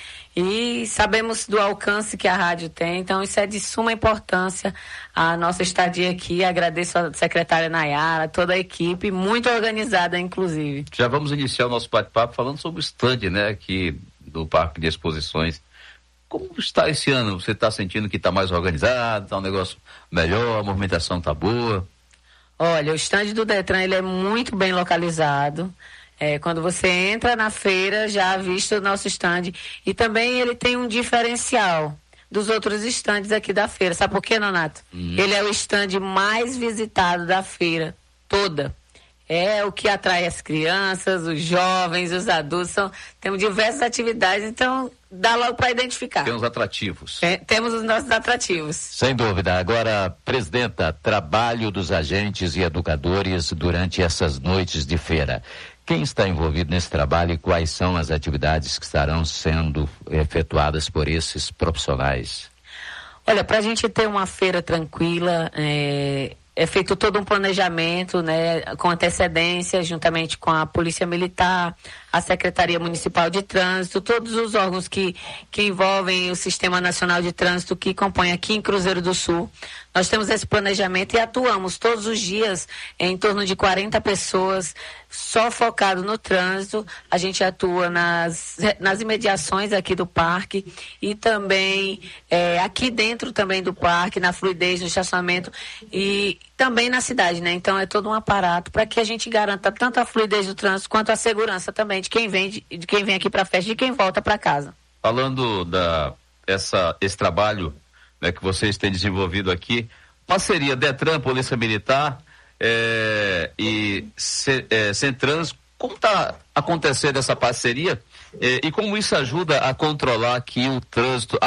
e sabemos do alcance que a rádio tem, então isso é de suma importância a nossa estadia aqui. Agradeço a secretária Nayara, toda a equipe, muito organizada inclusive. Já vamos iniciar o nosso bate-papo falando sobre o stand, né, aqui do Parque de Exposições. Como está esse ano? Você está sentindo que está mais organizado, está um negócio melhor, a movimentação está boa? Olha, o stand do Detran ele é muito bem localizado. É, quando você entra na feira, já avista o nosso stand. E também ele tem um diferencial dos outros stands aqui da feira. Sabe por quê, Nonato? Hum. Ele é o stand mais visitado da feira toda. É o que atrai as crianças, os jovens, os adultos. São, temos diversas atividades, então dá logo para identificar. Tem os atrativos. É, temos os nossos atrativos. Sem dúvida. Agora, presidenta, trabalho dos agentes e educadores durante essas noites de feira. Quem está envolvido nesse trabalho e quais são as atividades que estarão sendo efetuadas por esses profissionais? Olha, para a gente ter uma feira tranquila, é, é feito todo um planejamento, né, com antecedência, juntamente com a Polícia Militar, a Secretaria Municipal de Trânsito, todos os órgãos que, que envolvem o Sistema Nacional de Trânsito que compõe aqui em Cruzeiro do Sul. Nós temos esse planejamento e atuamos todos os dias em torno de quarenta pessoas, só focado no trânsito. A gente atua nas, nas imediações aqui do parque e também é, aqui dentro também do parque, na fluidez, no estacionamento e também na cidade, né? Então é todo um aparato para que a gente garanta tanto a fluidez do trânsito quanto a segurança também de quem vem, de, de quem vem aqui para a festa e de quem volta para casa. Falando da essa, esse trabalho, né, que vocês têm desenvolvido aqui, parceria Detran, Polícia Militar é, e é, Centrans, como está acontecendo essa parceria é, e como isso ajuda a controlar aqui o trânsito?